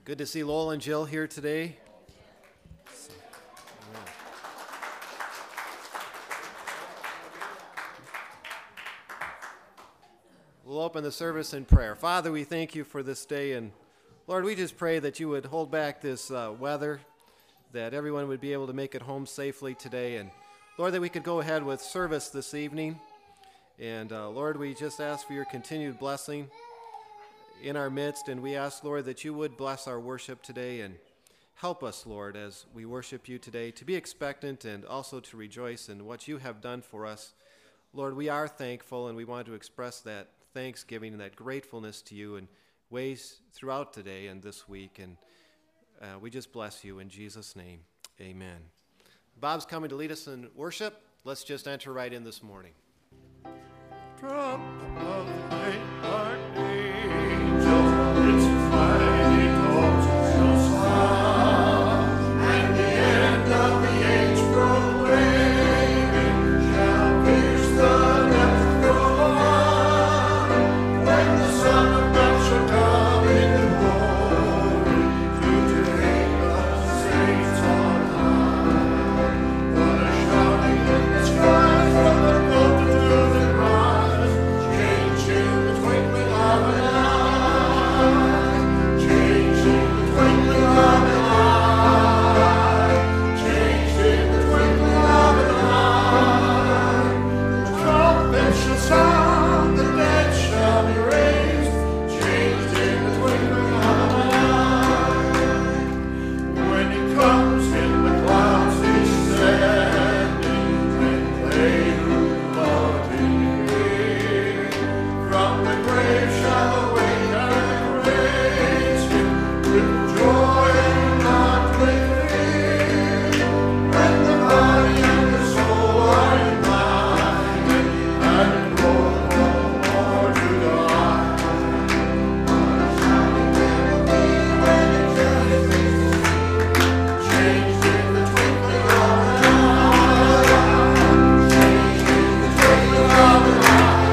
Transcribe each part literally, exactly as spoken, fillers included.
Good to see Lowell and Jill here today. We'll open the service in prayer. Father, we thank you for this day, and Lord, we just pray that you would hold back this uh, weather, that everyone would be able to make it home safely today, and Lord, that we could go ahead with service this evening. And uh, Lord, we just ask for your continued blessing in our midst, and we ask, Lord, that you would bless our worship today and help us, Lord, as we worship you today, to be expectant and also to rejoice in what you have done for us. Lord, we are thankful, and we want to express that thanksgiving and that gratefulness to you in ways throughout today and this week, and uh, we just bless you in Jesus' name. Amen. Bob's coming to lead us in worship. Let's just enter right in this morning. Trump of the great archangel, its mighty tones shall sound, and the end of the age proclaiming shall pierce the depths of dawn, when the Son of God shall come in glory to take the saints on high. What a shouting in the skies from the multitude that rise, changed in the twinkling of an eye, changed in the twinkling of an eye, changed in the twinkling of an eye. The trumpet shall sound, the dead shall be raised, changed in the twinkling of an eye. When he comes in the clouds descending, and they who love him hear, from the grave shall awake and praise him with joy and not with fear. When the body and the soul are united, and grow no more to die. What a shouting there will be when eternity changed in the twinkling of an eye, changed in the twinkling of an eye,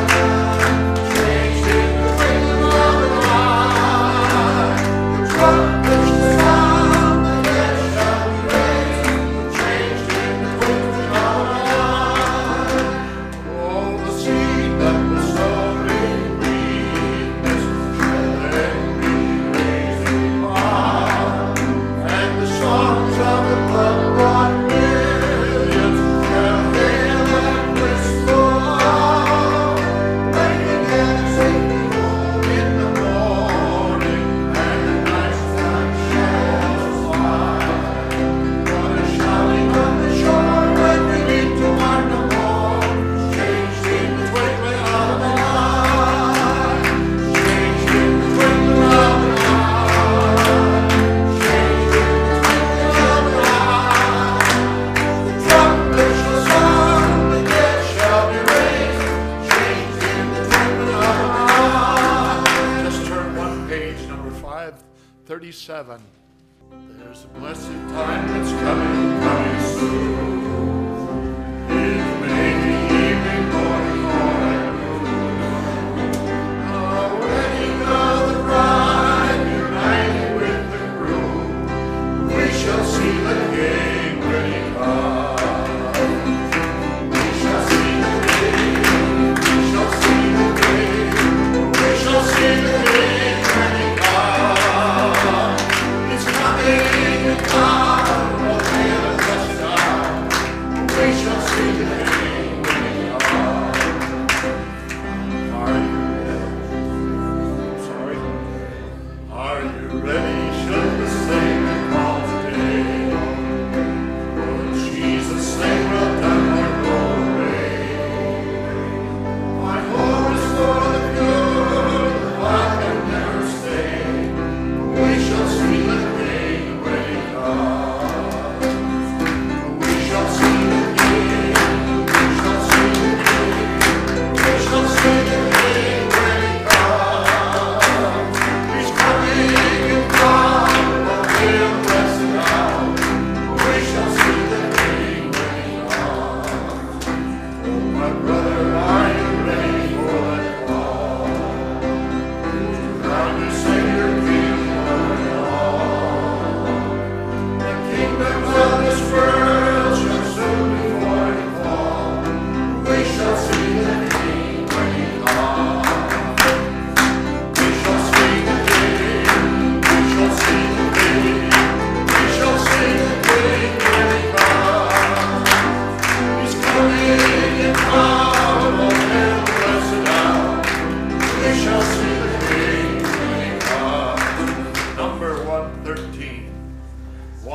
changed in the twinkling of an eye. The trumpet shall sound, the dead shall be raised, changed in the twinkling of an eye. All the seed that was sown in weakness shall then be raised in power, and the songs of the blood-bought millions shall hail and whistle loud, bringing heaven safely home in the morning, and the night sun shall fly. What a shouting on the shore when we meet to mark no more, changed in the twinkling of an eye, changed in the twinkling of an eye, changed in the twinkling of an eye. The trumpet shall sound, the dead shall be raised, changed in the twinkling of an eye. Just turn one page, number five thirty-seven. There's a blessed time that's coming, coming soon. It may be evening, morning, or at noon. The wedding of the bride united with the groom. We shall see the King when he comes. We shall see the King. We shall see the King. We shall see the King when he comes. He's coming in power, oh, hail the star. We shall see the King when he comes.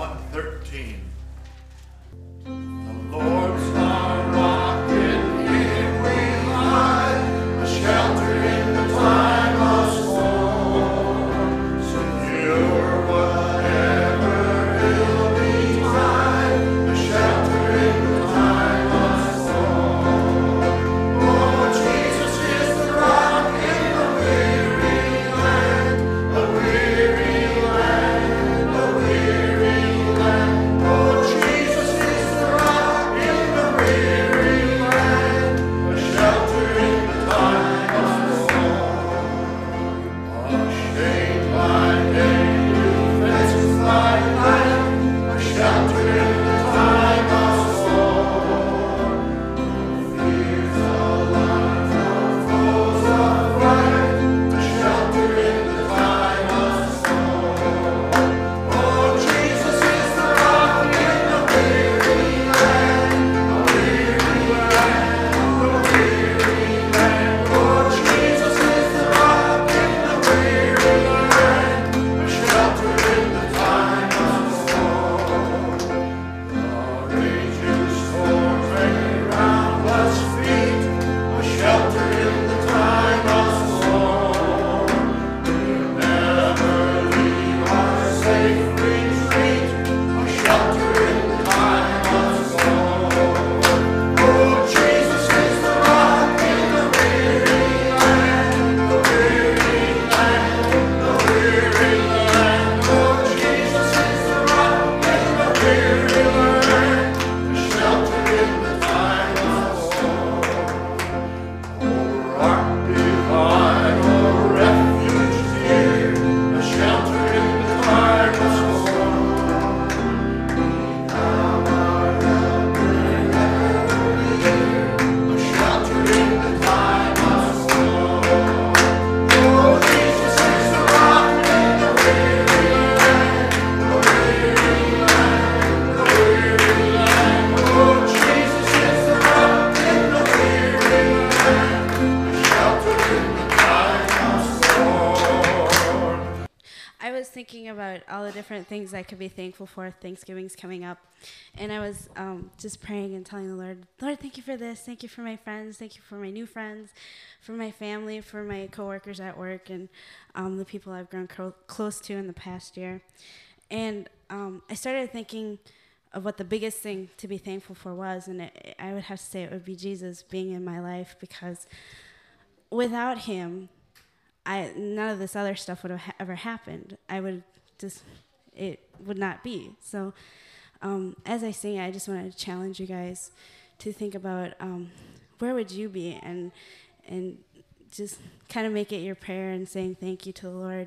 one thirteen. The Lord's our rock, in Him we hide, a shelter in the time of storm. Secure whatever ill betide, a shelter in the time of storm. Oh, Jesus is the rock in the weary land, a weary land, a weary land. Oh, Jesus is the rock in the weary land, a shelter in the time of storm. Unshaded by day, defenses by night, a shelter in the time of storm. Fears alarms, no foes affright, a shelter in the time of storm. Oh, Jesus is the rock in the weary land, a weary land, a weary land. Oh, Jesus is the rock in the weary land, a shelter in the time of storm. The raging storms may round us beat, a shelter in the time of storm. We'll never leave our safe retreat, a shelter in the time of storm. Oh, Jesus is the rock in the weary land, the weary land, the weary land. Oh, Jesus is the rock in the weary land, a shelter in the time of storm. Oh, rock divine, oh, refuge dear, a shelter in the time of storm. Become our helper, ever near, a shelter in the time of storm. Oh, Jesus is the rock in the weary land, the weary land, the weary land. Oh, Jesus is the rock in the weary land, a shelter in the time of storm. I was thinking about all the different things I could be thankful for. Thanksgiving's coming up. And I was um, just praying and telling the Lord, Lord, thank you for this. Thank you for my friends. Thank you for my new friends, for my family, for my coworkers at work, and um, the people I've grown clo- close to in the past year. And um, I started thinking of what the biggest thing to be thankful for was, and it, I would have to say it would be Jesus being in my life, because without him, I none of this other stuff would have ha- ever happened. I would just, it would not be. So um, as I sing, I just wanted to challenge you guys to think about um, where would you be, and and just kind of make it your prayer and saying thank you to the Lord.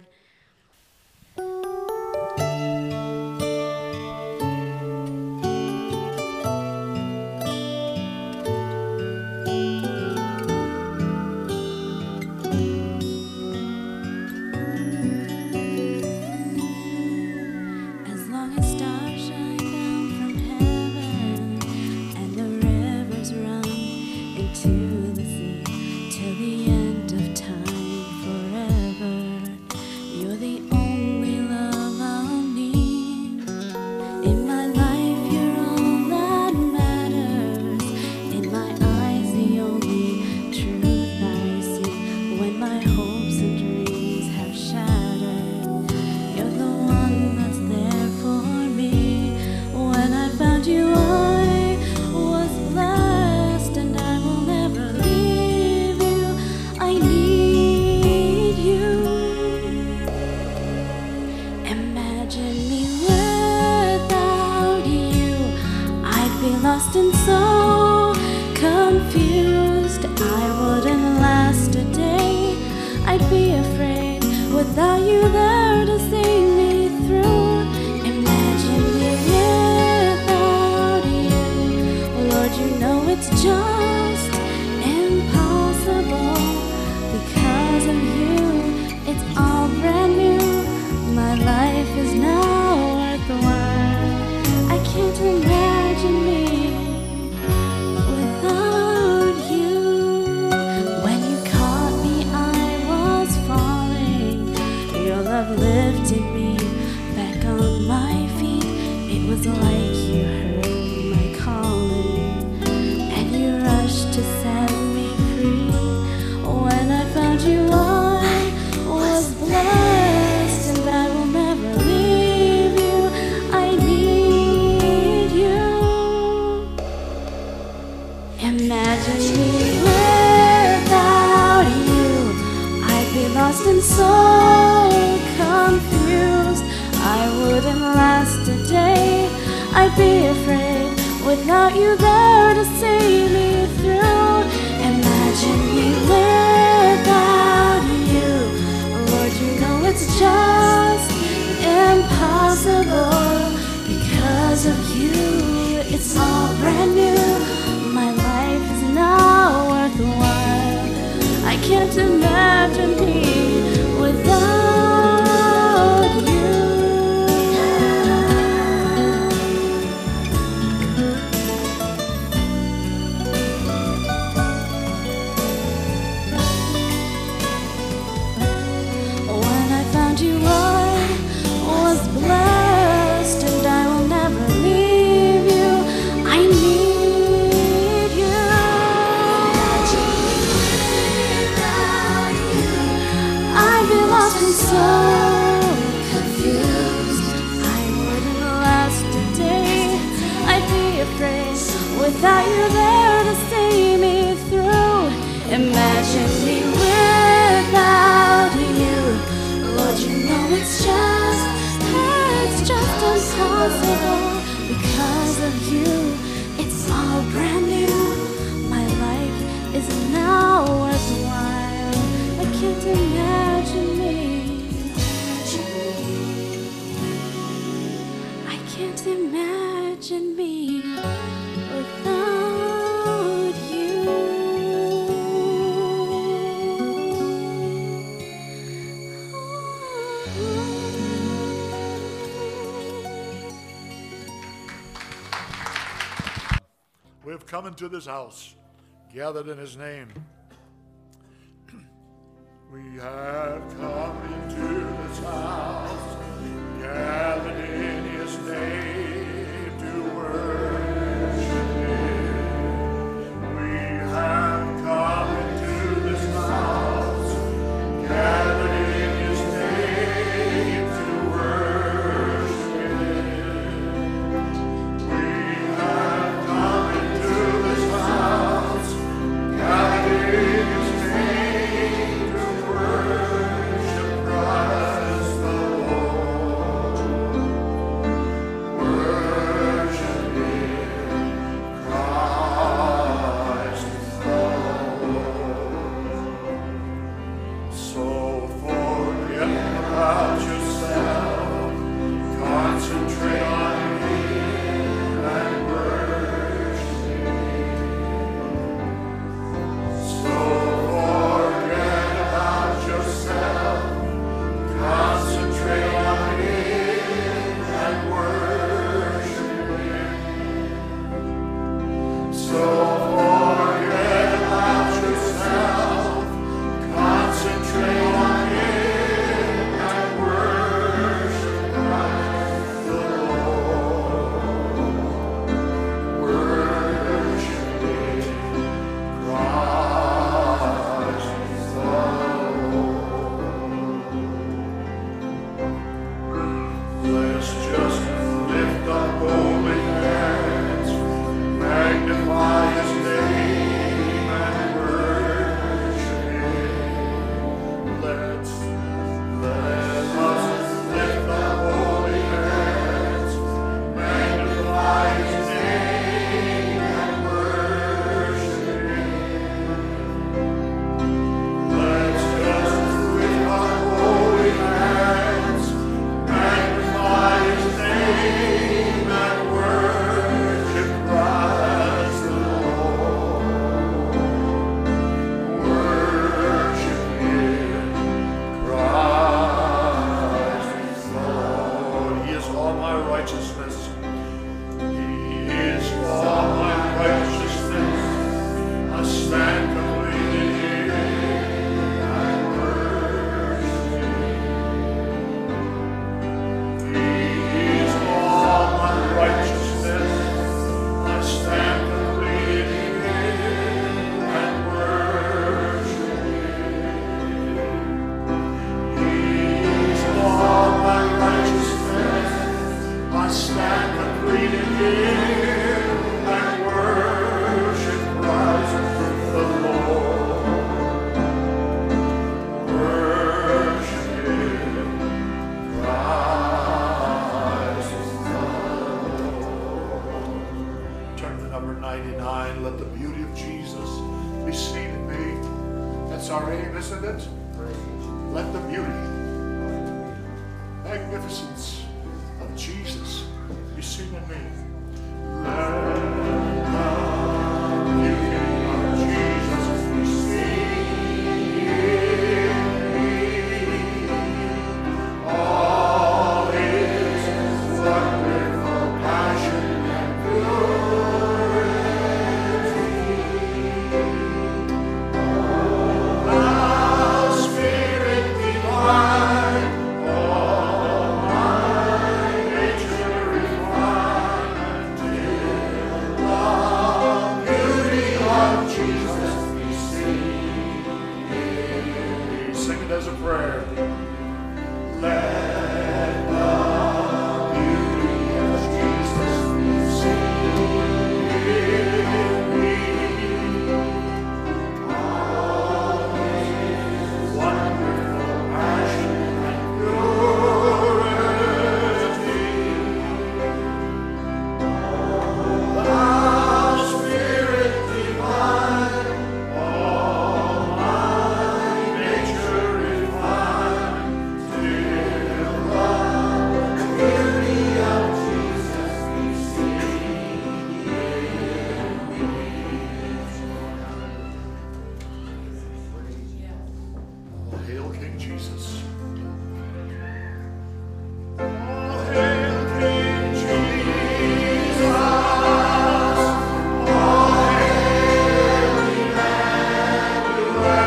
As long as stars shine down from heaven and the rivers run into the sea till the end of time forever, you're the only love I'll need. In my life, you're all that matters. In my eyes, the only truth I see. When my hopes and dreams have shattered, you're the one that's there for me. When I found you, I was blessed, and I will never leave you. I need you. Imagine me without you. I'd be lost and so confused. I wouldn't last a day. I'd be afraid without you there to see me through. Imagine me without you. Lord, you know it's just impossible. Because of you, it's all brand new. My life is now worthwhile. I can't imagine me without you. When you caught me, I was falling. Your love lifted me back on my feet. was like you heard my calling, and you rushed to set me free. When I found you, I was blessed, and I will never leave you. I need you. Imagine me without you. I'd be lost and so confused. I wouldn't last a day. I'd be afraid without you there to see me through. Imagine me without you. Lord, you know it's just impossible. Because of you, it's all brand new. My life is now worthwhile. I can't imagine me without you. When I found you, I was blessed, and I will never leave you. I need you. I'd be lost and so confused. I wouldn't last a day. I'd be afraid without you there to see me through. Imagine me without you. Lord, you know it's just, it's just impossible. Because of you, it's all brand new. My life is now worthwhile. I can't imagine me. I can't imagine me without you. We have come into this house, gathered in his name. We have come into this house, gathered in his name to worship him. We have come into this house, gathered in his name to worship him. We have come into this house, gathered in his name to worship Christ the Lord. Worship him, Christ the Lord. So forget about yourself, concentrate on him and worship him. So forget about yourself, concentrate on him and worship him. So forget about yourself, concentrate on him and worship Christ the Lord. Worship him, Christ the Lord. Let's just lift up holy hands, magnify his name and worship him. Let's, let us lift up holy hands, magnify his name and worship him. Let's just lift up holy hands, magnify his name and worship Christ the Lord. Worship him, Christ the Lord. He is all my righteousness. He is all my righteousness. I stand complete in him and worship him. He is all my righteousness. ninety-nine, let the beauty of Jesus be seen in me. That's our aim, isn't it? Let the beauty, magnificence of Jesus be seen in me. Let the beauty of Jesus be seen in me. All His wonderful passion and purity. Thou Spirit divine, all my nature refine until the beauty of Jesus be seen in me. Sing it as a prayer. Let the beauty of Jesus be seen in me. All His wonderful passion and purity. Thou Spirit divine, all my nature refine, till the beauty of Jesus be seen in me. Oh, hail King Jesus. Oh, hail King Jesus. Oh, hail Emmanuel.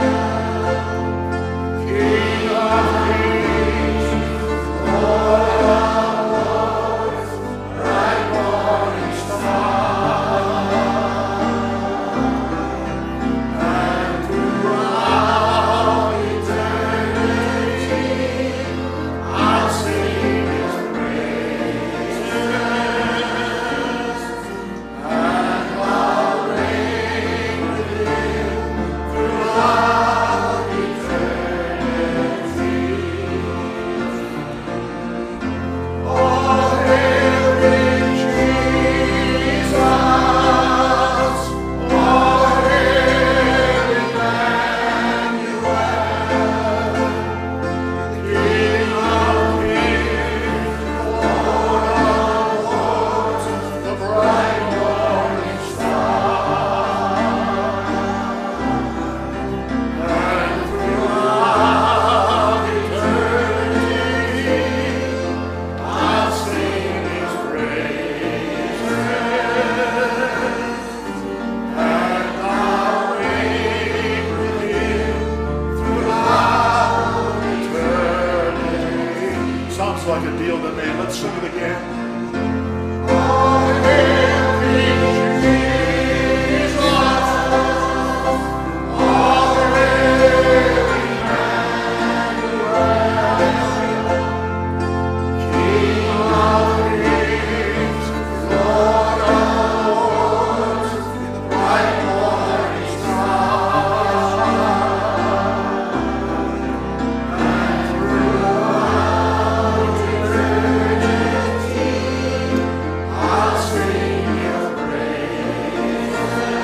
King of kings, Lord of lords, bright morning star. And throughout eternity, I'll sing His praises, and I'll reign with Him throughout eternity. Oh, hail King Jesus! Oh, hail Emmanuel! King of kings, Lord of lords, the bright morning star. And throughout eternity, I'll sing His praises, and I'll reign with Him throughout eternity. Sounds like a deal to me. Let's sing it again. Oh, hail King Jesus. Oh, hail Emmanuel. King of kings, Lord of lords, the bright morning star. And throughout eternity, I'll sing Your praises,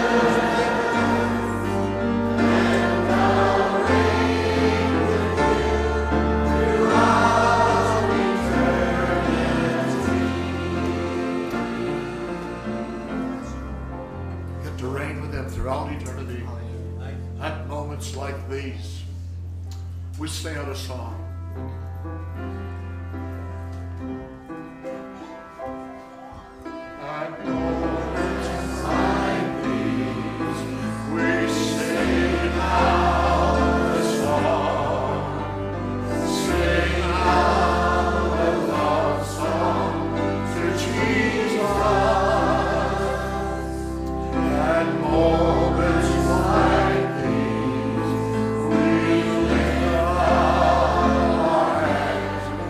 and I'll reign with Him throughout eternity. Get to reign with Him throughout eternity. At moments like these, we sing out a song. At moments like these, we sing out a song. Sing out a love song to Jesus. At moments like these, we lift up our hands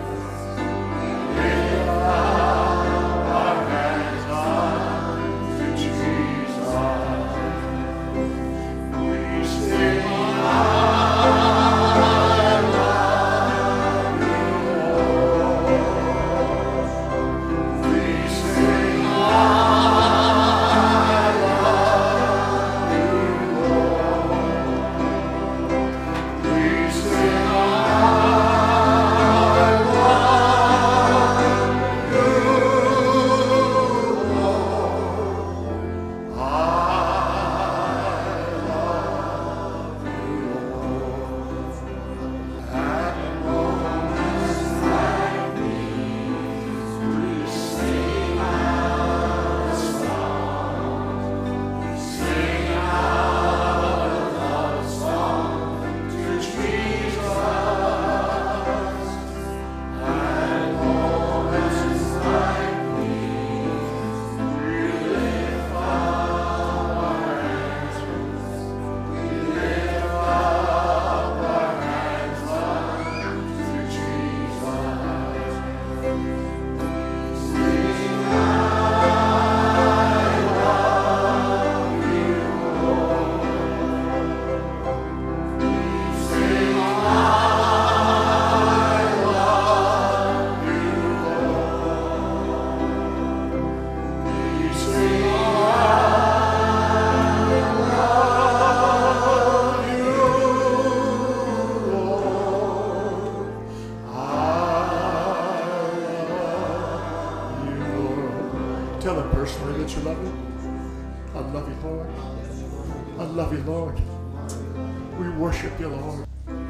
Tell him personally that you love him. I love you, Lord. I love you, Lord. We worship you, Lord.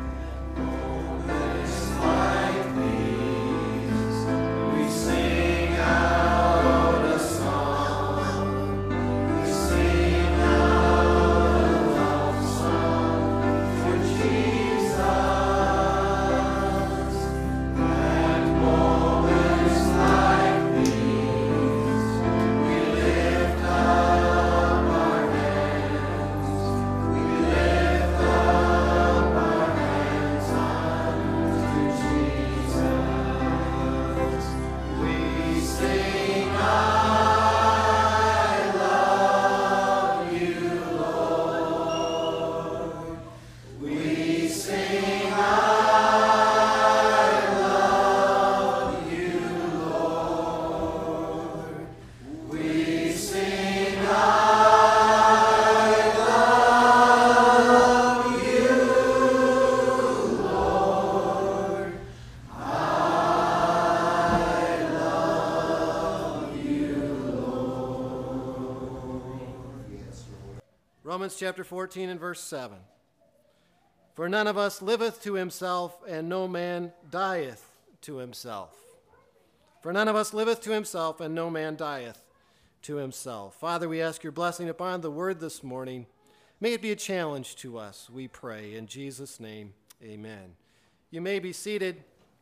Romans chapter fourteen and verse seven. For none of us liveth to himself, and no man dieth to himself. For none of us liveth to himself, and no man dieth to himself. Father, we ask your blessing upon the word this morning. May it be a challenge to us, we pray. In Jesus' name, amen. You may be seated.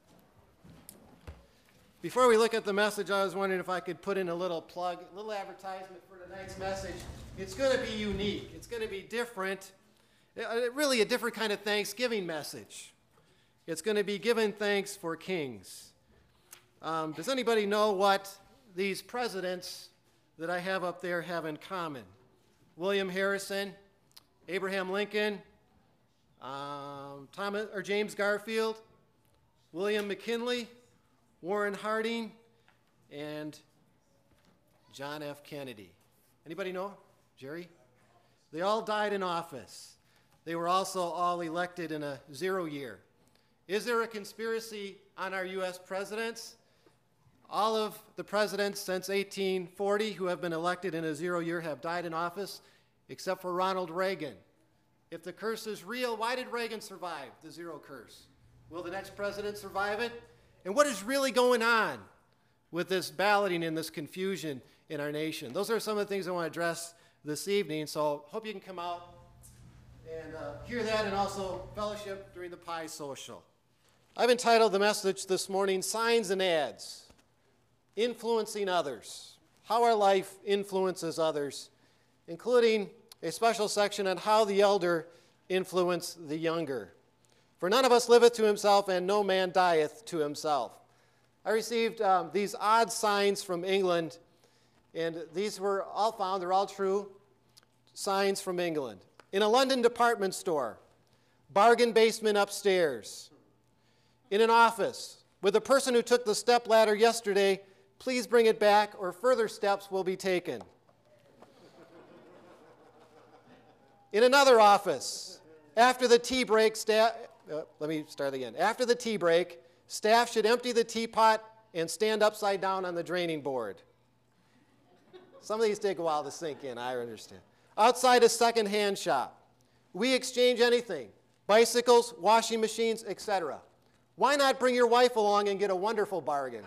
Before we look at the message, I was wondering if I could put in a little plug, a little advertisement for tonight's message. It's going to be unique. It's going to be different. Uh, really a different kind of Thanksgiving message. It's going to be giving thanks for kings. Um, does anybody know what these presidents that I have up there have in common? William Harrison, Abraham Lincoln, um, Thomas or James Garfield, William McKinley, Warren Harding, and John F. Kennedy. Anybody know? Jerry? They all died in office. They were also all elected in a zero year. Is there a conspiracy on our U S presidents? All of the presidents since eighteen forty who have been elected in a zero year have died in office, except for Ronald Reagan. If the curse is real, why did Reagan survive the zero curse? Will the next president survive it? And what is really going on with this balloting and this confusion in our nation? Those are some of the things I want to address this evening, so hope you can come out and uh, hear that and also fellowship during the pie social. I've entitled the message this morning, Signs and Ads, Influencing Others, How Our Life Influences Others, including a special section on how the elder influence the younger. For none of us liveth to himself, and no man dieth to himself. I received um, these odd signs from England, and these were all found, they're all true, signs from England. In a London department store, bargain basement upstairs. In an office, with the person who took the step ladder yesterday, please bring it back or further steps will be taken. In another office, after the tea break, staff, uh, let me start again. After the tea break, staff should empty the teapot and stand upside down on the draining board. Some of these take a while to sink in, I understand. Outside a second-hand shop, we exchange anything, bicycles, washing machines, et cetera. Why not bring your wife along and get a wonderful bargain?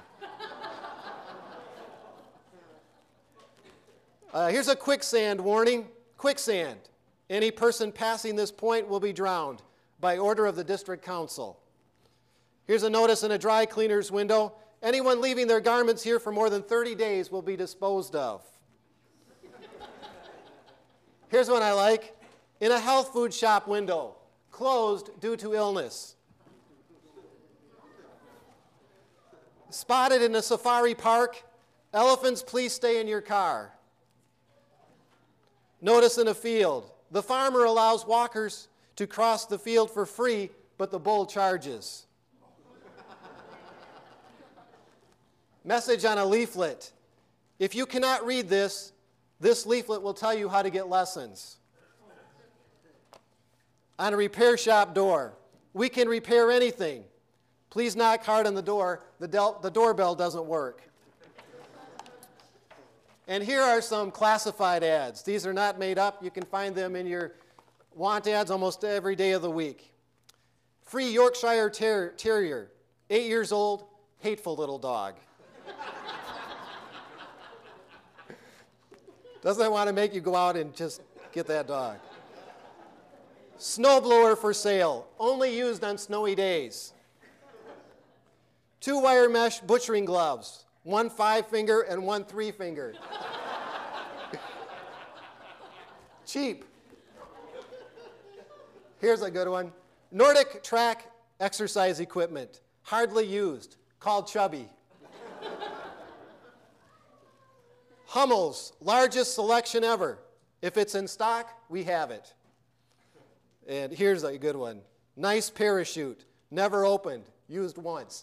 Uh, here's a quicksand warning. Quicksand. Any person passing this point will be drowned by order of the district council. Here's a notice in a dry cleaner's window. Anyone leaving their garments here for more than thirty days will be disposed of. Here's one I like. In a health food shop window, closed due to illness. Spotted in a safari park, elephants, please stay in your car. Notice in a field, the farmer allows walkers to cross the field for free, but the bull charges. Message on a leaflet. If you cannot read this, this leaflet will tell you how to get lessons. On a repair shop door, we can repair anything. Please knock hard on the door. The, del- the doorbell doesn't work. And here are some classified ads. These are not made up. You can find them in your want ads almost every day of the week. Free Yorkshire ter- Terrier, eight years old, hateful little dog. Doesn't want to make you go out and just get that dog. Snowblower for sale, only used on snowy days. Two wire mesh butchering gloves, one five finger and one three finger. Cheap. Here's a good one. Nordic track exercise equipment, hardly used, called Chubby. Hummel's largest selection ever. If it's in stock, we have it. And here's a good one. Nice parachute, never opened, used once.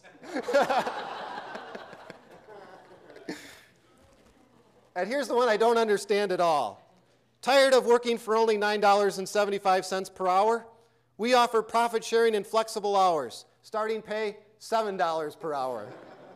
And here's the one I don't understand at all. Tired of working for only nine dollars and seventy-five cents per hour? We offer profit sharing and flexible hours. Starting pay, seven dollars per hour.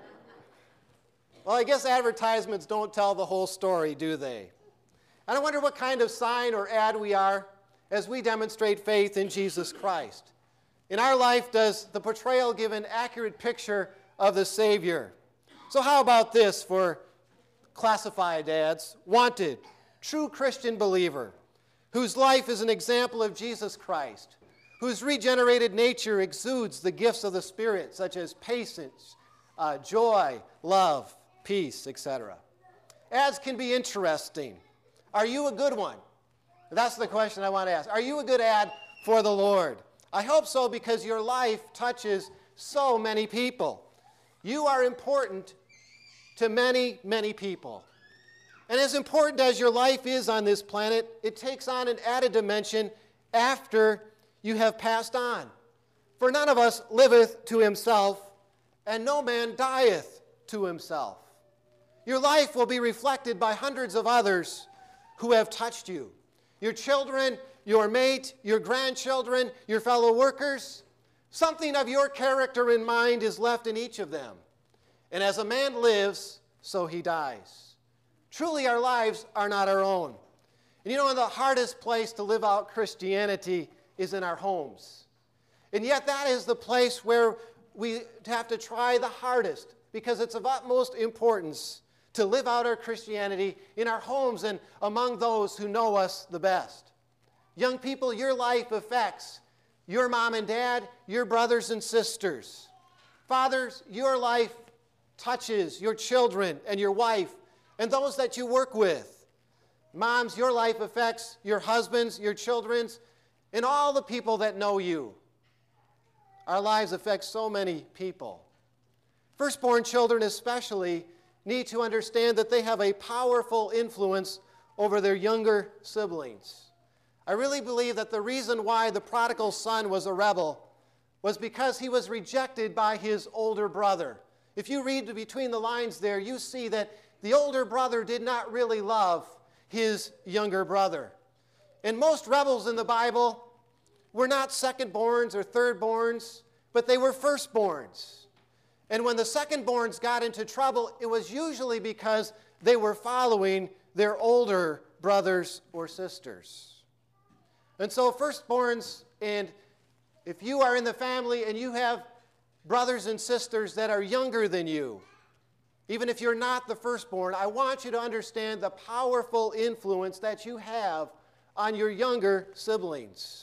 Well, I guess advertisements don't tell the whole story, do they? And I wonder what kind of sign or ad we are as we demonstrate faith in Jesus Christ. In our life, does the portrayal give an accurate picture of the Savior? So how about this for classified ads? Wanted, true Christian believer, whose life is an example of Jesus Christ, whose regenerated nature exudes the gifts of the Spirit, such as patience, uh, joy, love, peace, et cetera. Ads can be interesting. Are you a good one? That's the question I want to ask. Are you a good ad for the Lord? I hope so, because your life touches so many people. You are important to many, many people. And as important as your life is on this planet, it takes on an added dimension after you have passed on. For none of us liveth to himself, and no man dieth to himself. Your life will be reflected by hundreds of others who have touched you. Your children, your mate, your grandchildren, your fellow workers. Something of your character and mind is left in each of them. And as a man lives, so he dies. Truly, our lives are not our own. And you know, the hardest place to live out Christianity is in our homes. And yet that is the place where we have to try the hardest, because it's of utmost importance to live out our Christianity in our homes and among those who know us the best. Young people, your life affects your mom and dad, your brothers and sisters. Fathers, your life touches your children and your wife and those that you work with. Moms, your life affects your husbands, your children's, and all the people that know you. Our lives affect so many people. Firstborn children especially need to understand that they have a powerful influence over their younger siblings. I really believe that the reason why the prodigal son was a rebel was because he was rejected by his older brother. If you read between the lines there, you see that the older brother did not really love his younger brother. And most rebels in the Bible were not secondborns or thirdborns, but they were firstborns. And when the secondborns got into trouble, it was usually because they were following their older brothers or sisters. And so firstborns, and if you are in the family and you have brothers and sisters that are younger than you, even if you're not the firstborn, I want you to understand the powerful influence that you have on your younger siblings.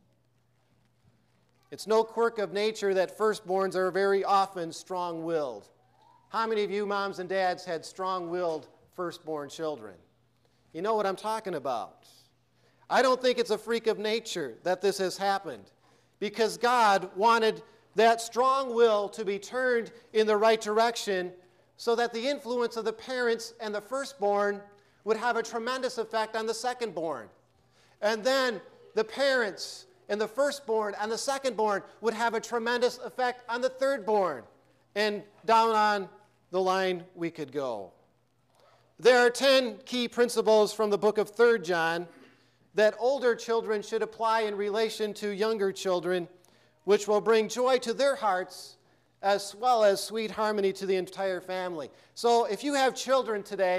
It's no quirk of nature that firstborns are very often strong-willed. How many of you moms and dads had strong-willed firstborn children? You know what I'm talking about. I don't think it's a freak of nature that this has happened, because God wanted that strong will to be turned in the right direction so that the influence of the parents and the firstborn would have a tremendous effect on the secondborn. And then the parents and the firstborn and the secondborn would have a tremendous effect on the thirdborn. And down on the line we could go. There are ten key principles from the book of Third John that older children should apply in relation to younger children, which will bring joy to their hearts as well as sweet harmony to the entire family. So if you have children today,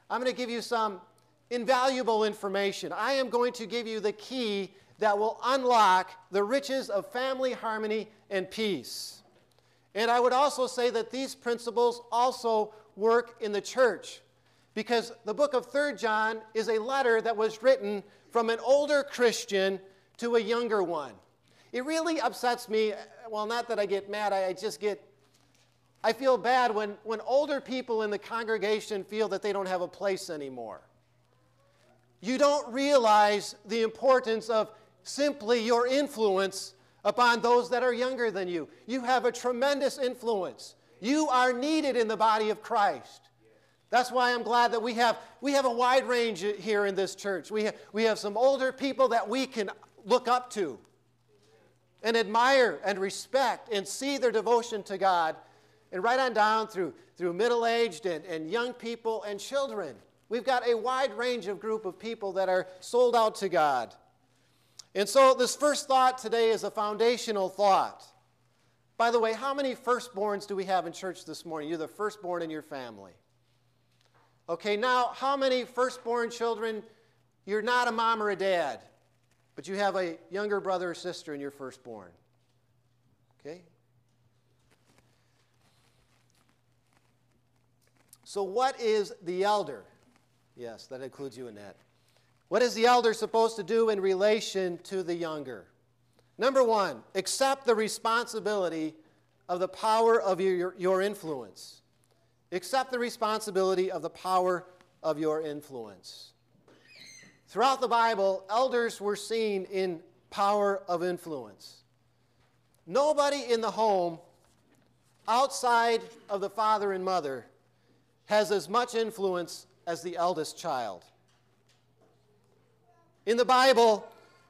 I'm going to give you some invaluable information. I am going to give you the key that will unlock the riches of family harmony and peace. And I would also say that these principles also work in the church, because the book of Third John is a letter that was written from an older Christian to a younger one. It really upsets me, well, not that I get mad, I, I just get, I feel bad when, when older people in the congregation feel that they don't have a place anymore. You don't realize the importance of simply your influence upon those that are younger than you. You have a tremendous influence. You are needed in the body of Christ. That's why I'm glad that we have, we have a wide range here in this church. We have, we have some older people that we can look up to and admire and respect and see their devotion to God, and right on down through, through middle-aged and, and young people and children. We've got a wide range of group of people that are sold out to God. And so this first thought today is a foundational thought. By the way, how many firstborns do we have in church this morning? You're the firstborn in your family. Okay, now how many firstborn children, you're not a mom or a dad, but you have a younger brother or sister in your firstborn? Okay? So what is the elder? Yes, that includes you in that. What is the elder supposed to do in relation to the younger? Number one, accept the responsibility of the power of your, your influence. Accept the responsibility of the power of your influence. Throughout the Bible, elders were seen in power of influence. Nobody in the home outside of the father and mother has as much influence as the eldest child. In the Bible,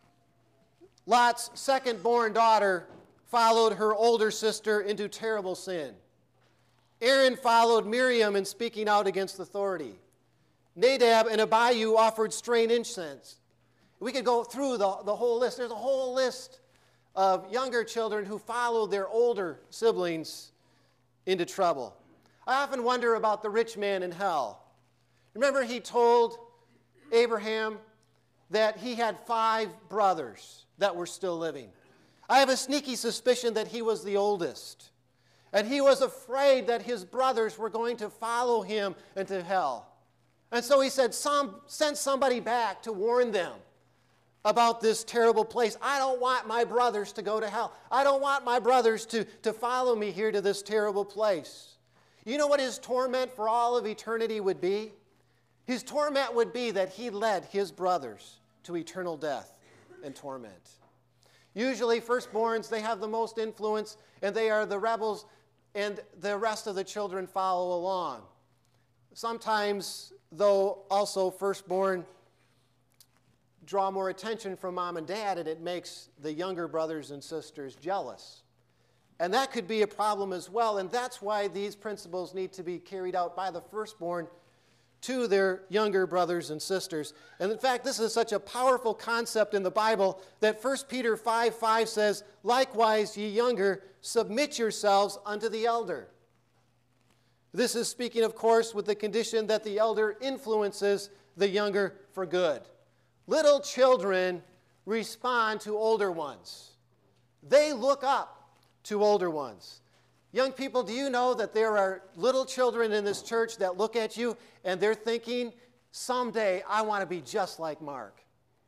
Lot's second-born daughter followed her older sister into terrible sin. Aaron followed Miriam in speaking out against authority. Nadab and Abihu offered strained incense. We could go through the, the whole list. There's a whole list of younger children who followed their older siblings into trouble. I often wonder about the rich man in hell. Remember, he told Abraham that he had five brothers that were still living. I have a sneaky suspicion that he was the oldest. And he was afraid that his brothers were going to follow him into hell. And so he said, Some, send somebody back to warn them about this terrible place. I don't want my brothers to go to hell. I don't want my brothers to, to follow me here to this terrible place. You know what his torment for all of eternity would be? His torment would be that he led his brothers to eternal death and torment. Usually firstborns, they have the most influence, and they are the rebels, and the rest of the children follow along. Sometimes, though, also firstborn draw more attention from mom and dad, and it makes the younger brothers and sisters jealous. And that could be a problem as well, and that's why these principles need to be carried out by the firstborn to their younger brothers and sisters. And in fact, this is such a powerful concept in the Bible that First Peter five five says, "Likewise, ye younger, submit yourselves unto the elder." This is speaking, of course, with the condition that the elder influences the younger for good. Little children respond to older ones. They look up to older ones. Young people, do you know that there are little children in this church that look at you and they're thinking, someday I want to be just like Mark?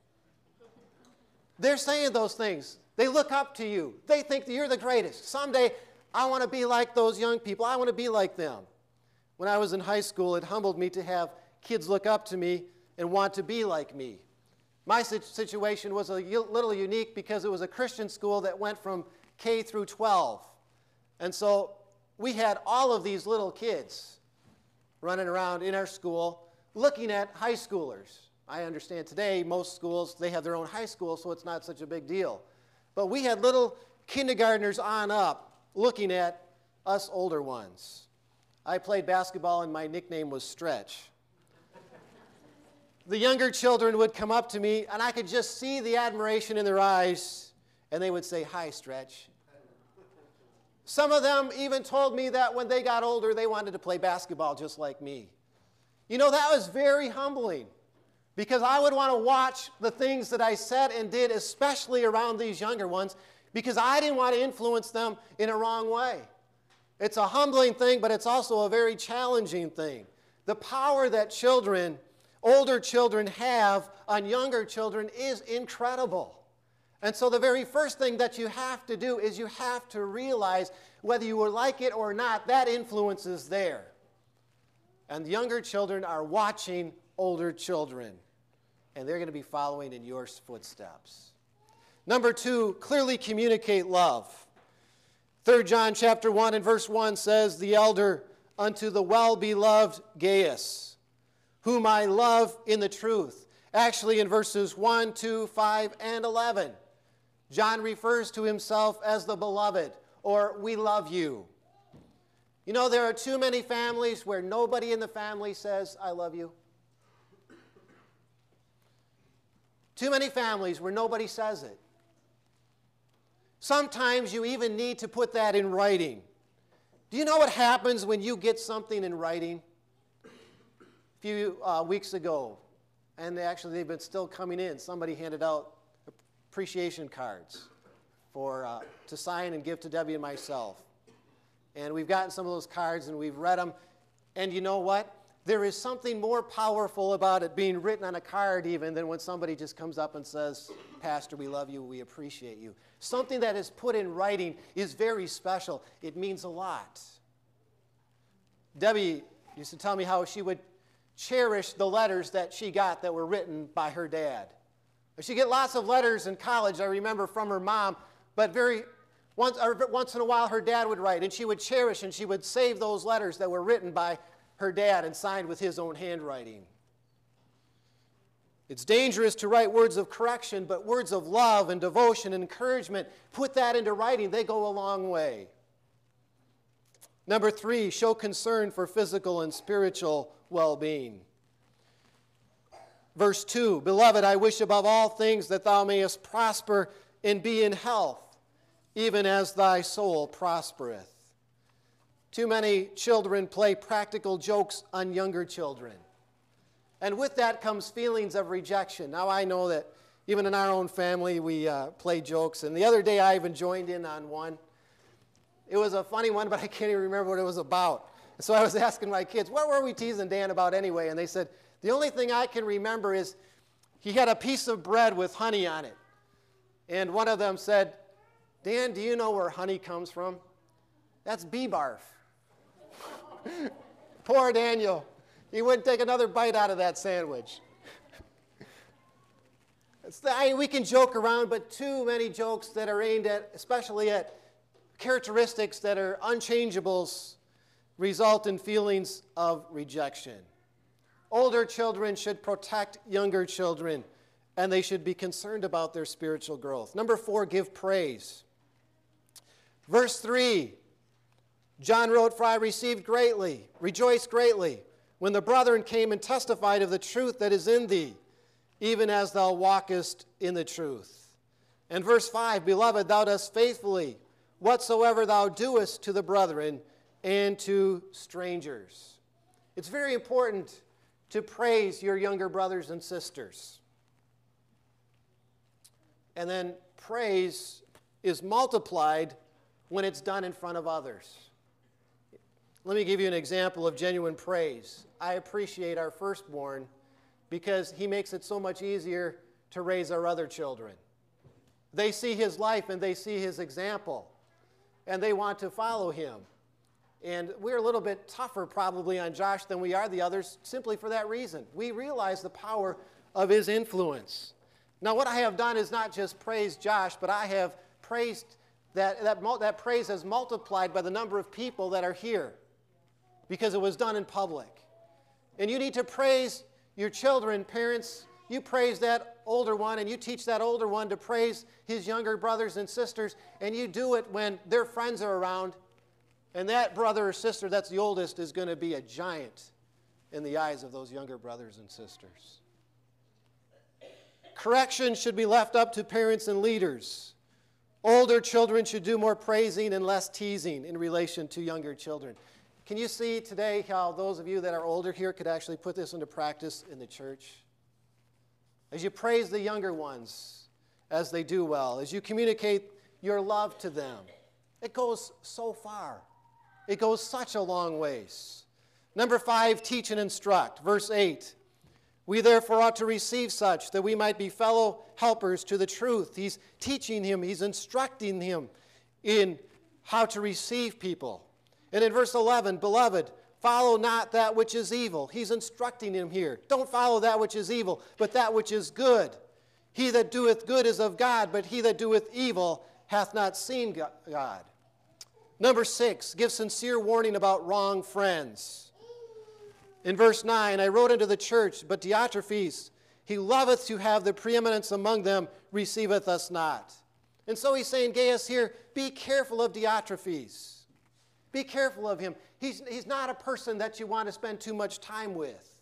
They're saying those things. They look up to you. They think that you're the greatest. Someday I want to be like those young people. I want to be like them. When I was in high school, it humbled me to have kids look up to me and want to be like me. My situation was a little unique because it was a Christian school that went from K through twelve. And so we had all of these little kids running around in our school looking at high schoolers. I understand today most schools, they have their own high school, so it's not such a big deal. But we had little kindergartners on up looking at us older ones. I played basketball and my nickname was Stretch. The younger children would come up to me and I could just see the admiration in their eyes, and they would say, "Hi, Stretch." Some of them even told me that when they got older, they wanted to play basketball just like me. You know, that was very humbling because I would want to watch the things that I said and did, especially around these younger ones, because I didn't want to influence them in a wrong way. It's a humbling thing, but it's also a very challenging thing. The power that children, older children have on younger children is incredible. And so the very first thing that you have to do is you have to realize whether you will like it or not, that influence is there. And the younger children are watching older children, and they're going to be following in your footsteps. Number two, clearly communicate love. Third John chapter one and verse one says, the elder unto the well-beloved Gaius, whom I love in the truth. Actually, in verses one, two, five, and eleven, John refers to himself as the beloved, or we love you. You know, there are too many families where nobody in the family says, I love you. Too many families where nobody says it. Sometimes you even need to put that in writing. Do you know what happens when you get something in writing? A few uh, weeks ago, and actually they've been still coming in, somebody handed out appreciation cards for uh, to sign and give to Debbie and myself. And we've gotten some of those cards and we've read them. And you know what? There is something more powerful about it being written on a card even than when somebody just comes up and says, Pastor, we love you, we appreciate you. Something that is put in writing is very special. It means a lot. Debbie used to tell me how she would cherish the letters that she got that were written by her dad. She'd get lots of letters in college, I remember, from her mom, but very once, or once in a while her dad would write, and she would cherish and she would save those letters that were written by her dad and signed with his own handwriting. It's dangerous to write words of correction, but words of love and devotion and encouragement, put that into writing, they go a long way. Number three, show concern for physical and spiritual well-being. Verse two, Beloved, I wish above all things that thou mayest prosper and be in health, even as thy soul prospereth. Too many children play practical jokes on younger children. And with that comes feelings of rejection. Now I know that even in our own family we uh, play jokes. And the other day I even joined in on one. It was a funny one, but I can't even remember what it was about. So I was asking my kids, what were we teasing Dan about anyway? And they said, the only thing I can remember is he had a piece of bread with honey on it. And one of them said, Dan, do you know where honey comes from? That's bee barf. Poor Daniel. He wouldn't take another bite out of that sandwich. It's the, I mean, we can joke around, but too many jokes that are aimed at, especially at characteristics that are unchangeables, result in feelings of rejection. Older children should protect younger children, and they should be concerned about their spiritual growth. Number four, give praise. Verse three, John wrote, For I received greatly, rejoiced greatly, when the brethren came and testified of the truth that is in thee, even as thou walkest in the truth. And verse five, Beloved, thou dost faithfully whatsoever thou doest to the brethren and to strangers. It's very important to praise your younger brothers and sisters. And then praise is multiplied when it's done in front of others. Let me give you an example of genuine praise. I appreciate our firstborn because he makes it so much easier to raise our other children. They see his life and they see his example, and they want to follow him. And we're a little bit tougher probably on Josh than we are the others simply for that reason. We realize the power of his influence. Now, what I have done is not just praise Josh, but I have praised that, that, that praise has multiplied by the number of people that are here because it was done in public. And you need to praise your children, parents. You praise that older one, and you teach that older one to praise his younger brothers and sisters, and you do it when their friends are around. And that brother or sister that's the oldest is going to be a giant in the eyes of those younger brothers and sisters. Correction should be left up to parents and leaders. Older children should do more praising and less teasing in relation to younger children. Can you see today how those of you that are older here could actually put this into practice in the church? As you praise the younger ones as they do well, as you communicate your love to them, it goes so far. It goes such a long ways. Number five, teach and instruct. Verse eight, we therefore ought to receive such that we might be fellow helpers to the truth. He's teaching him, he's instructing him in how to receive people. And in verse eleven, beloved, follow not that which is evil. He's instructing him here. Don't follow that which is evil, but that which is good. He that doeth good is of God, but he that doeth evil hath not seen God. Number six, give sincere warning about wrong friends. In verse nine, I wrote unto the church, but Diotrephes, he loveth to have the preeminence among them, receiveth us not. And so he's saying, Gaius here, be careful of Diotrephes. Be careful of him. He's, he's not a person that you want to spend too much time with.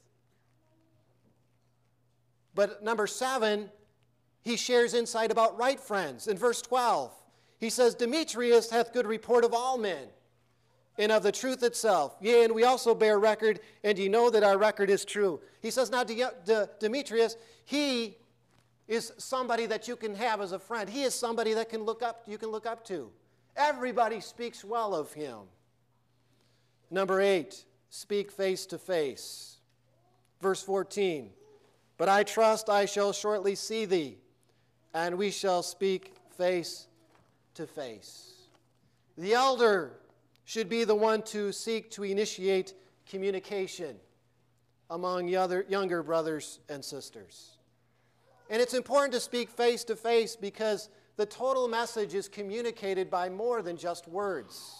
But number seven, he shares insight about right friends. In verse twelve, he says, Demetrius hath good report of all men, and of the truth itself. Yea, and we also bear record, and ye know that our record is true. He says, now De- De- Demetrius, he is somebody that you can have as a friend. He is somebody that can look up, you can look up to. Everybody speaks well of him. Number eight, speak face to face. Verse fourteen, but I trust I shall shortly see thee, and we shall speak face to face. The elder should be the one to seek to initiate communication among other younger brothers and sisters. And it's important to speak face to face because the total message is communicated by more than just words.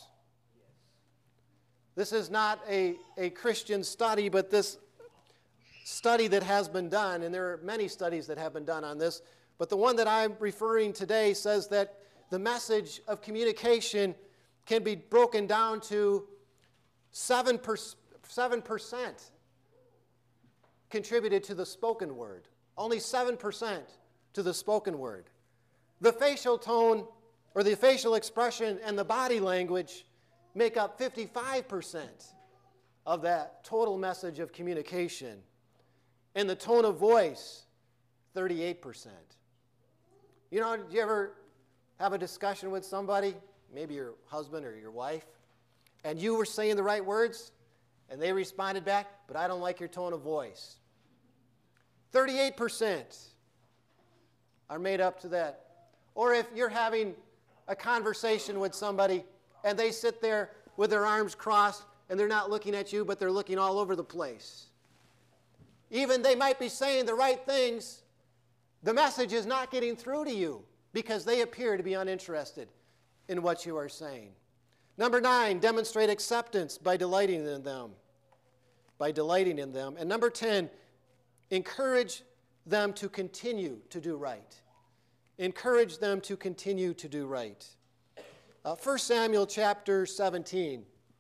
This is not a, a Christian study, but this study that has been done, and there are many studies that have been done on this, but the one that I'm referring today says that the message of communication can be broken down to seven percent contributed to the spoken word. Only seven percent to the spoken word. The facial tone or the facial expression and the body language make up fifty-five percent of that total message of communication. And the tone of voice, thirty-eight percent. You know, did you ever have a discussion with somebody, maybe your husband or your wife, and you were saying the right words, and they responded back, but I don't like your tone of voice? thirty-eight percent are made up to that. Or if you're having a conversation with somebody, and they sit there with their arms crossed, and they're not looking at you, but they're looking all over the place. Even they might be saying the right things, the message is not getting through to you because they appear to be uninterested in what you are saying. Number nine, demonstrate acceptance by delighting in them. By delighting in them. And number ten, encourage them to continue to do right. Encourage them to continue to do right. Uh, First Samuel chapter seventeen.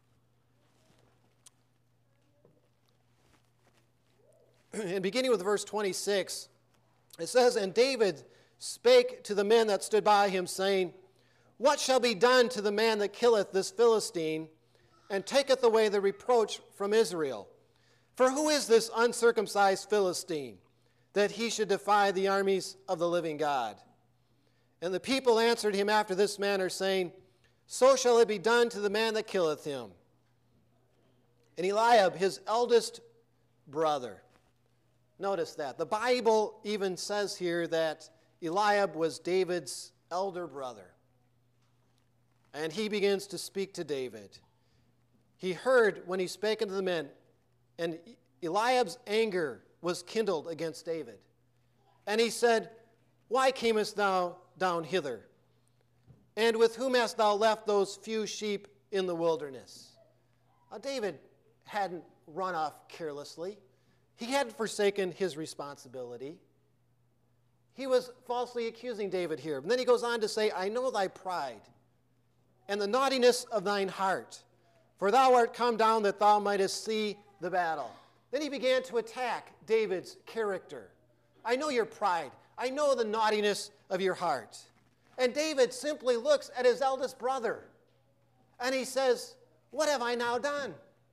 And beginning with verse twenty-six, it says, and David spake to the men that stood by him, saying, what shall be done to the man that killeth this Philistine, and taketh away the reproach from Israel? For who is this uncircumcised Philistine, that he should defy the armies of the living God? And the people answered him after this manner, saying, so shall it be done to the man that killeth him. And Eliab, his eldest brother. Notice that. The Bible even says here that Eliab was David's elder brother. And he begins to speak to David. He heard when he spake unto the men, and Eliab's anger was kindled against David. And he said, why camest thou down hither? And with whom hast thou left those few sheep in the wilderness? Now, David hadn't run off carelessly. He hadn't forsaken his responsibility. He was falsely accusing David here. And then he goes on to say, I know thy pride and the naughtiness of thine heart, for thou art come down that thou mightest see the battle. Then he began to attack David's character. I know your pride. I know the naughtiness of your heart. And David simply looks at his eldest brother, and he says, what have I now done?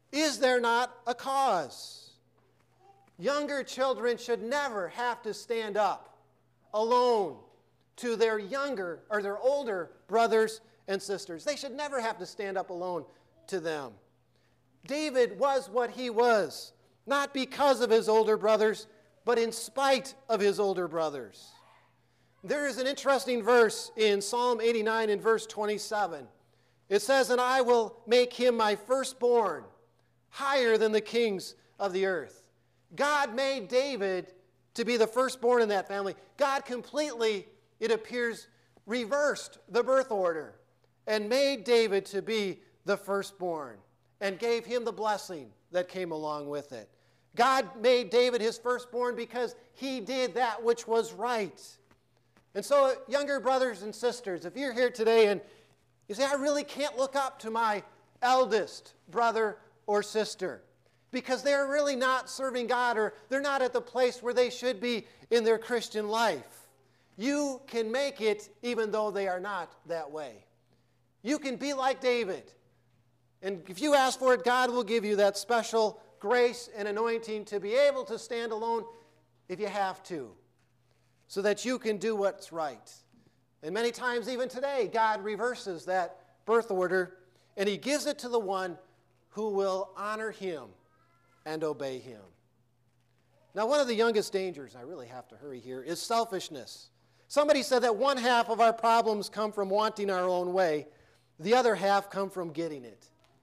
Is there not a cause? Younger children should never have to stand up alone to their younger or their older brothers and sisters. They should never have to stand up alone to them. David was what he was, not because of his older brothers, but in spite of his older brothers. There is an interesting verse in Psalm eighty-nine in verse twenty-seven. It says, "And I will make him my firstborn, higher than the kings of the earth." God made David to be the firstborn in that family. God completely, it appears, reversed the birth order and made David to be the firstborn and gave him the blessing that came along with it. God made David his firstborn because he did that which was right. And so, younger brothers and sisters, if you're here today and you say, I really can't look up to my eldest brother or sister because they're really not serving God or they're not at the place where they should be in their Christian life, you can make it even though they are not that way. You can be like David. And if you ask for it, God will give you that special grace and anointing to be able to stand alone if you have to, so that you can do what's right. And many times, even today, God reverses that birth order, and he gives it to the one who will honor him and obey him. Now, one of the youngest dangers, I really have to hurry here, is selfishness. Somebody said that one half of our problems come from wanting our own way. The other half come from getting it.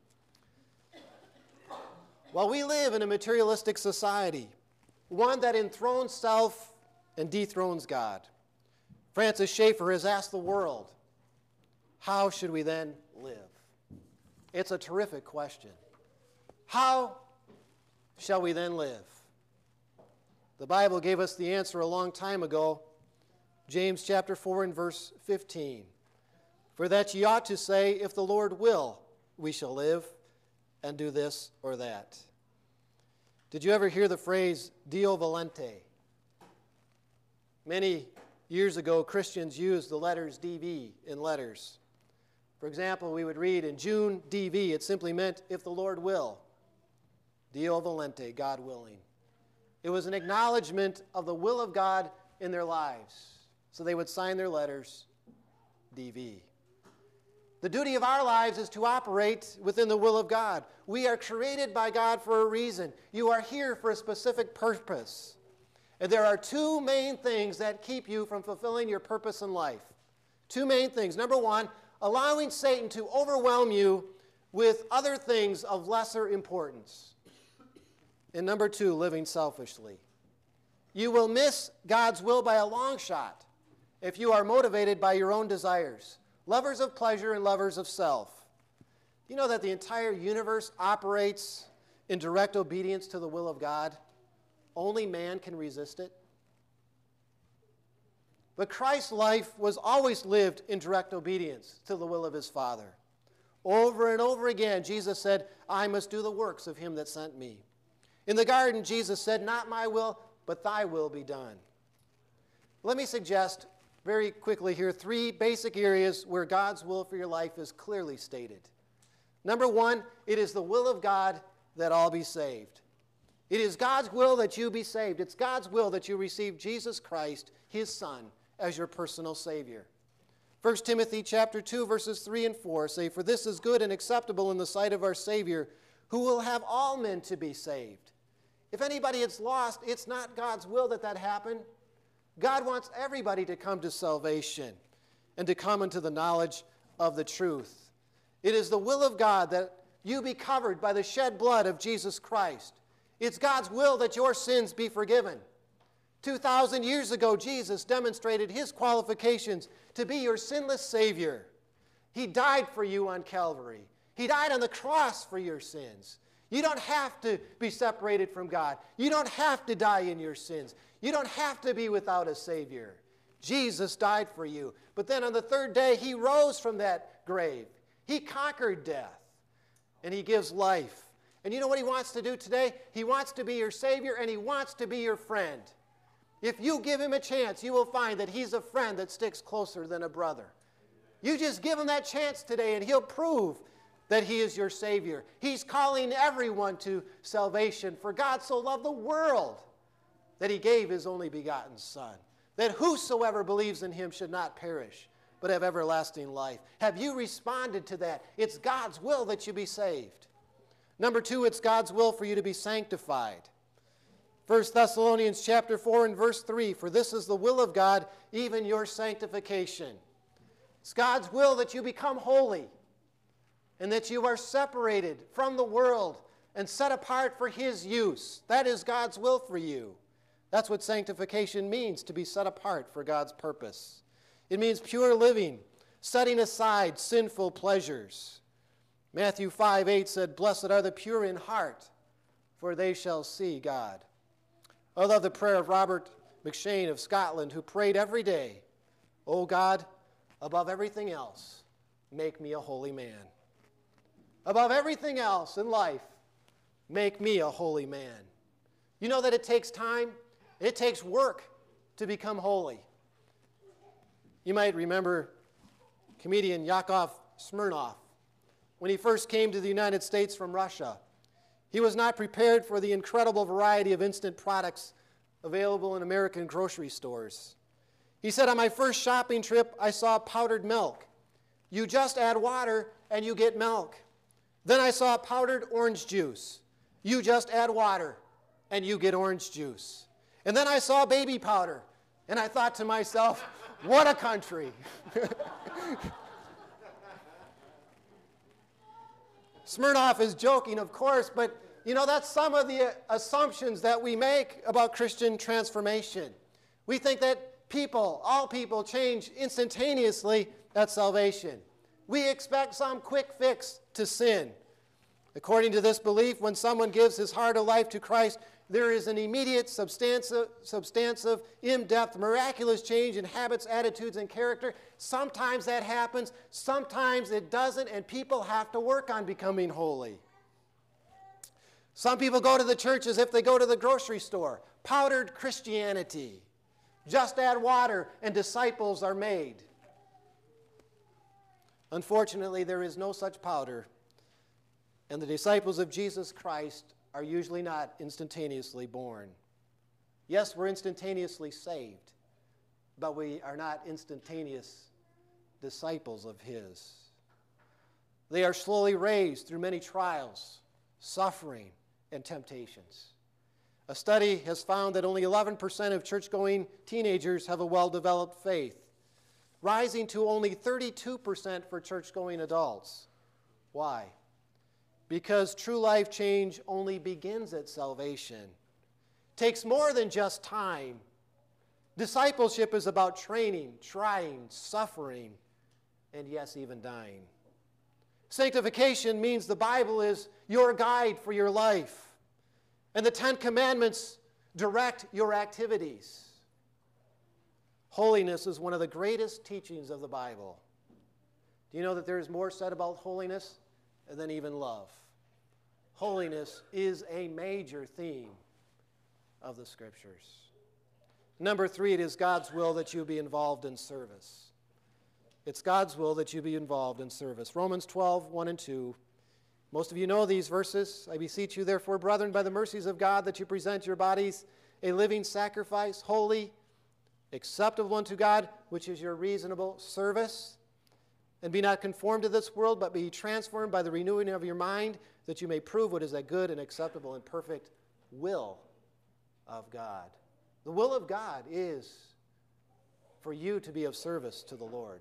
While we live in a materialistic society, one that enthrones self and dethrones God, Francis Schaeffer has asked the world, how should we then live? It's a terrific question. How shall we then live? The Bible gave us the answer a long time ago. James chapter four and verse fifteen. For that ye ought to say, if the Lord will, we shall live and do this or that. Did you ever hear the phrase, Dio volente? Many years ago, Christians used the letters D V in letters. For example, we would read in June D V, it simply meant, if the Lord will. Dio volente, God willing. It was an acknowledgement of the will of God in their lives. So they would sign their letters, D V. The duty of our lives is to operate within the will of God. We are created by God for a reason. You are here for a specific purpose. And there are two main things that keep you from fulfilling your purpose in life. Two main things. Number one, allowing Satan to overwhelm you with other things of lesser importance. And number two, living selfishly. You will miss God's will by a long shot if you are motivated by your own desires. Lovers of pleasure and lovers of self. Do you know that the entire universe operates in direct obedience to the will of God? Only man can resist it. But Christ's life was always lived in direct obedience to the will of his Father. Over and over again, Jesus said, I must do the works of him that sent me. In the garden, Jesus said, not my will, but thy will be done. Let me suggest very quickly here three basic areas where God's will for your life is clearly stated. Number one, it is the will of God that all be saved. It is God's will that you be saved. It's God's will that you receive Jesus Christ, his Son, as your personal Savior. First Timothy chapter two, verses three and four say, for this is good and acceptable in the sight of our Savior, who will have all men to be saved. If anybody is lost, it's not God's will that that happen. God wants everybody to come to salvation and to come into the knowledge of the truth. It is the will of God that you be covered by the shed blood of Jesus Christ. It's God's will that your sins be forgiven. two thousand years ago, Jesus demonstrated his qualifications to be your sinless Savior. He died for you on Calvary. He died on the cross for your sins. You don't have to be separated from God. You don't have to die in your sins. You don't have to be without a Savior. Jesus died for you. But then on the third day, he rose from that grave. He conquered death. And he gives life. And you know what he wants to do today? He wants to be your Savior and he wants to be your friend. If you give him a chance, you will find that he's a friend that sticks closer than a brother. You just give him that chance today and he'll prove that he is your Savior. He's calling everyone to salvation. For God so loved the world that he gave his only begotten Son, that whosoever believes in him should not perish, but have everlasting life. Have you responded to that? It's God's will that you be saved. Number two, it's God's will for you to be sanctified. First Thessalonians chapter four and verse three, for this is the will of God, even your sanctification. It's God's will that you become holy and that you are separated from the world and set apart for his use. That is God's will for you. That's what sanctification means, to be set apart for God's purpose. It means pure living, setting aside sinful pleasures. Matthew five eight said, blessed are the pure in heart, for they shall see God. I love the prayer of Robert McShane of Scotland, who prayed every day, O God, above everything else, make me a holy man. Above everything else in life, make me a holy man. You know that it takes time, it takes work to become holy. You might remember comedian Yakov Smirnoff. When he first came to the United States from Russia, he was not prepared for the incredible variety of instant products available in American grocery stores. He said, on my first shopping trip, I saw powdered milk. You just add water and you get milk. Then I saw powdered orange juice. You just add water and you get orange juice. And then I saw baby powder, and I thought to myself, what a country. Smirnoff is joking, of course, but you know, that's some of the assumptions that we make about Christian transformation. We think that people, all people, change instantaneously at salvation. We expect some quick fix to sin. According to this belief, when someone gives his heart or life to Christ, there is an immediate, substantive, substantive, in-depth, miraculous change in habits, attitudes, and character. Sometimes that happens, sometimes it doesn't, and people have to work on becoming holy. Some people go to the church as if they go to the grocery store. Powdered Christianity. Just add water and disciples are made. Unfortunately, there is no such powder, and the disciples of Jesus Christ are usually not instantaneously born. Yes, we're instantaneously saved, but we are not instantaneous disciples of his. They are slowly raised through many trials, suffering, and temptations. A study has found that only eleven percent of church-going teenagers have a well-developed faith, rising to only thirty-two percent for church-going adults. Why? Because true life change only begins at salvation. It takes more than just time. Discipleship is about training, trying, suffering, and yes, even dying. Sanctification means the Bible is your guide for your life, and the Ten Commandments direct your activities. Holiness is one of the greatest teachings of the Bible. Do you know that there is more said about holiness than even love? Holiness is a major theme of the Scriptures. Number three, it is God's will that you be involved in service. It's God's will that you be involved in service. Romans twelve, one and two. Most of you know these verses. I beseech you, therefore, brethren, by the mercies of God, that you present your bodies a living sacrifice, holy, acceptable unto God, which is your reasonable service. And be not conformed to this world, but be transformed by the renewing of your mind, that you may prove what is that good and acceptable and perfect will of God. The will of God is for you to be of service to the Lord.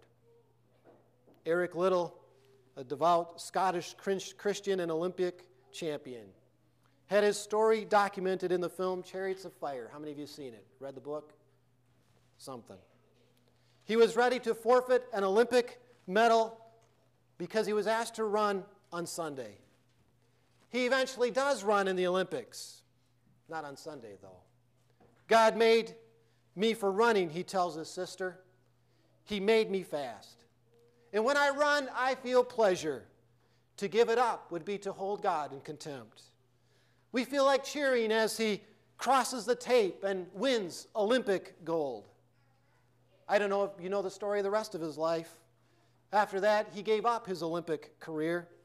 Eric Liddell, a devout Scottish Christian and Olympic champion, had his story documented in the film Chariots of Fire. How many of you have seen it? Read the book? Something. He was ready to forfeit an Olympic medal because he was asked to run on Sunday. He eventually does run in the Olympics. Not on Sunday, though. God made me for running, he tells his sister. He made me fast. And when I run, I feel pleasure. To give it up would be to hold God in contempt. We feel like cheering as he crosses the tape and wins Olympic gold. I don't know if you know the story of the rest of his life. After that, he gave up his Olympic career,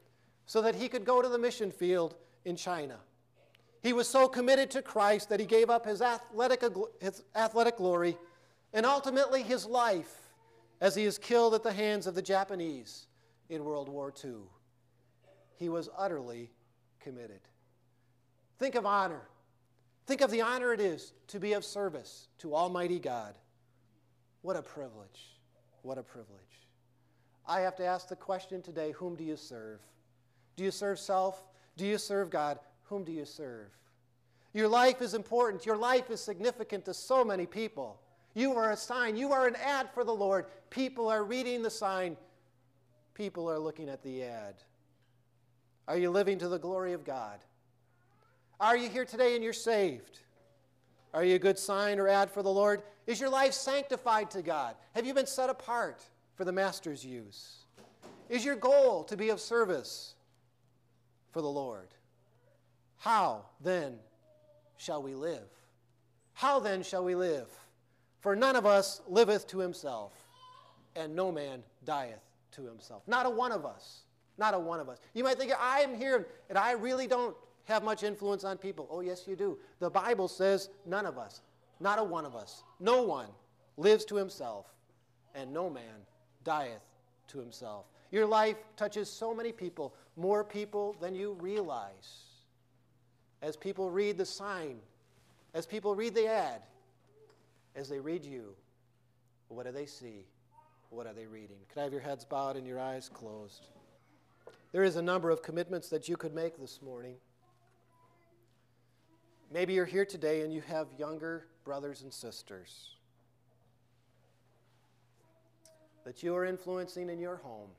so that he could go to the mission field in China. He was so committed to Christ that he gave up his athletic, his athletic glory and ultimately his life as he is killed at the hands of the Japanese in World War Two. He was utterly committed. Think of honor. Think of the honor it is to be of service to Almighty God. What a privilege. What a privilege. I have to ask the question today, whom do you serve? Do you serve self? Do you serve God? Whom do you serve? Your life is important. Your life is significant to so many people. You are a sign. You are an ad for the Lord. People are reading the sign. People are looking at the ad. Are you living to the glory of God? Are you here today and you're saved? Are you a good sign or ad for the Lord? Is your life sanctified to God? Have you been set apart for the Master's use? Is your goal to be of service for the Lord? How then shall we live? How then shall we live? For none of us liveth to himself, and no man dieth to himself. Not a one of us. Not a one of us. You might think, I am here and I really don't have much influence on people. Oh, yes, you do. The Bible says none of us. Not a one of us. No one lives to himself, and no man dieth to himself. Your life touches so many people, more people than you realize. As people read the sign, as people read the ad, as they read you, what do they see? What are they reading? Could I have your heads bowed and your eyes closed? There is a number of commitments that you could make this morning. Maybe you're here today and you have younger brothers and sisters that you are influencing in your home.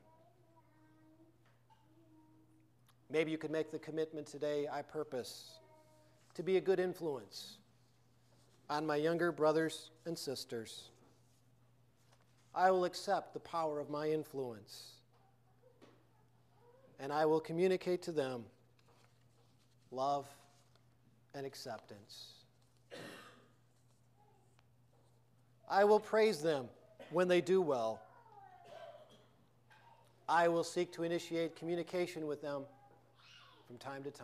Maybe you could make the commitment today, I purpose to be a good influence on my younger brothers and sisters. I will accept the power of my influence, and I will communicate to them love and acceptance. I will praise them when they do well. I will seek to initiate communication with them from time to time.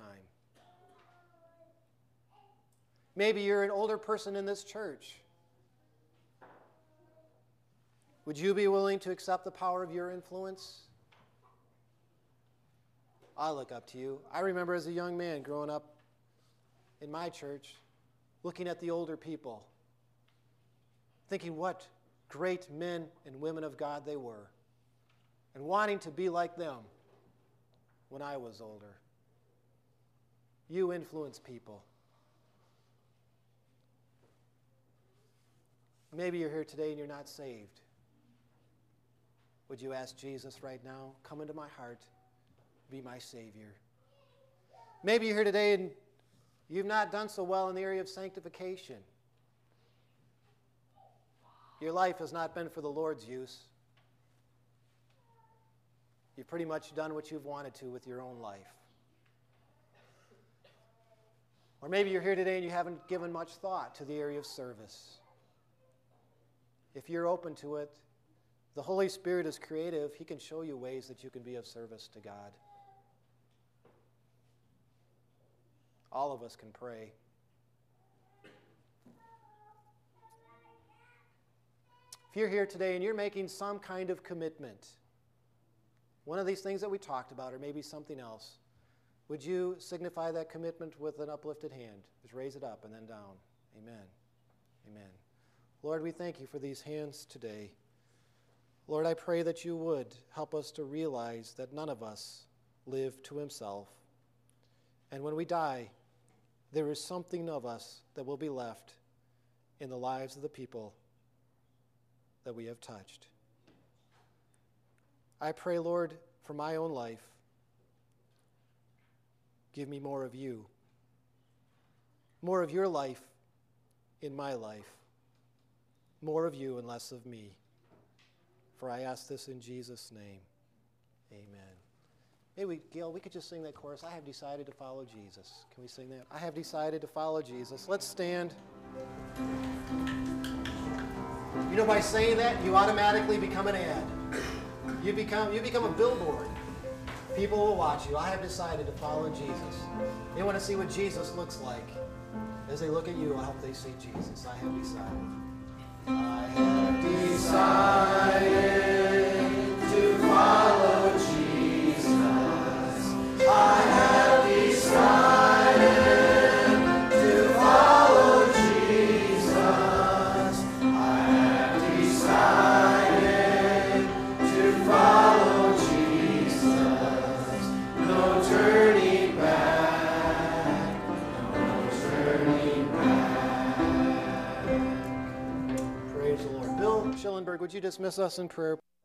Maybe you're an older person in this church. Would you be willing to accept the power of your influence? I look up to you. I remember as a young man growing up in my church, looking at the older people, thinking what great men and women of God they were, and wanting to be like them when I was older. You influence people. Maybe you're here today and you're not saved. Would you ask Jesus right now, come into my heart, be my Savior? Maybe you're here today and you've not done so well in the area of sanctification. Your life has not been for the Lord's use. You've pretty much done what you've wanted to with your own life. Or maybe you're here today and you haven't given much thought to the area of service. If you're open to it, the Holy Spirit is creative. He can show you ways that you can be of service to God. All of us can pray. If you're here today and you're making some kind of commitment, one of these things that we talked about, or maybe something else, would you signify that commitment with an uplifted hand? Just raise it up and then down. Amen. Amen. Lord, we thank you for these hands today. Lord, I pray that you would help us to realize that none of us live to himself. And when we die, there is something of us that will be left in the lives of the people that we have touched. I pray, Lord, for my own life, give me more of you, more of your life in my life, more of you and less of me. For I ask this in Jesus' name. Amen. Maybe, Gail, we could just sing that chorus. I have decided to follow Jesus. Can we sing that? I have decided to follow Jesus. Let's stand. You know, by saying that, you automatically become an ad. You become, you become a billboard. People will watch you. I have decided to follow Jesus. They want to see what Jesus looks like. As they look at you, I hope they see Jesus. I have decided. I have decided to follow Jesus. I have decided to follow Jesus. I have decided to follow Jesus. No turning back. No turning back. Praise the Lord. Bill Schillenberg, would you dismiss us in prayer?